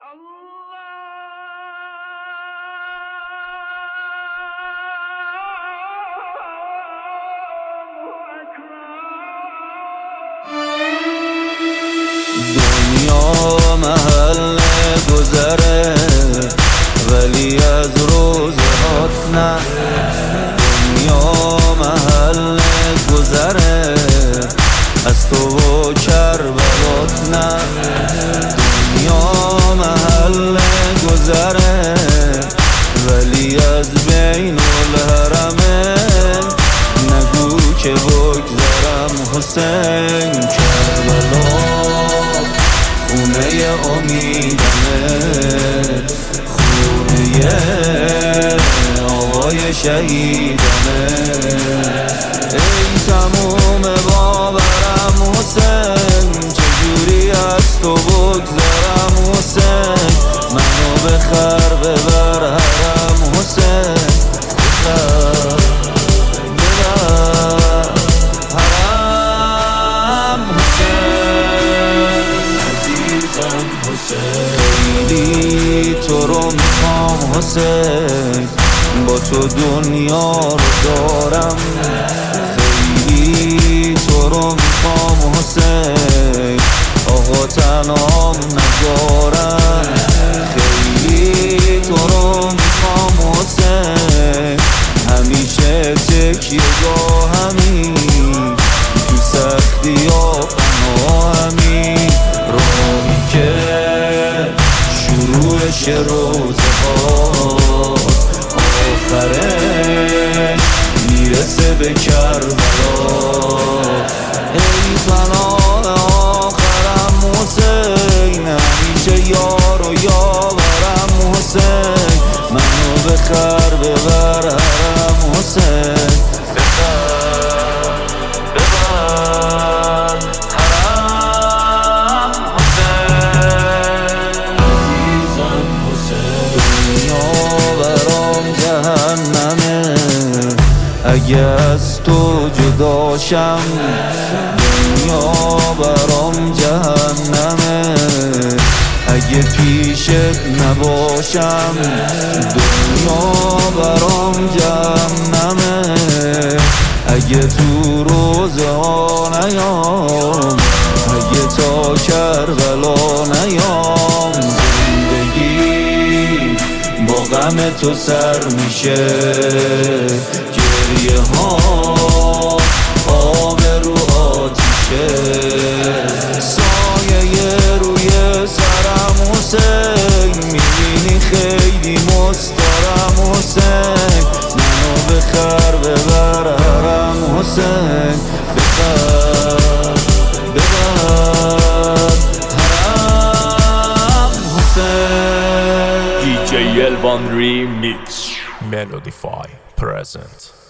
دنیا محل گذره ولی از روزهات نه. دنیا محل گذره از تو و کربلات نه. دنیا محل گذره ولی از بین الحرمه. نگو که بگذرم حسین، کربلا خونه امیدمه، خونه آقای شهیدمه. ای تموم باورم حسین، چجوری از تو بگذرم حسین. منو بخر ببر حرم حسین، ببر حرم حسین. عزیزم حسین، خیلی تو رو میخوام حسین، با تو دنیا رو دارم. خیلی تو رو میخوام حسین، آقا تنهام نذارم. خیلی تو رو میخوام حسین، همیشه تکیه گاهمی، تو سختی ها پناهمی. راهی که شروعش روزه ها آخرش میرسه به کربلا. ای پناه آخرم حسین، همیشه یار و یاورم حسین. منو بخر ببر حرم حسین، ببر حرم حسین. عزیزم حسین، دنیا برام جهنمه اگه از تو جداشم. دنیا برام جهنمه اگه پیشت نباشم. دنیا برام جهنمه اگه تو روزه ها نیام، اگه تا کربلا نیام. زندگی با غم تو سر میشه، گریه ها آب رو آتیشه. سایه روی سرم حسین، میبینی خیلی مسترم حسین. منو بخر ببر حرم حسین، ببر حرم حسین. DJ Elvan Remix Melodify present.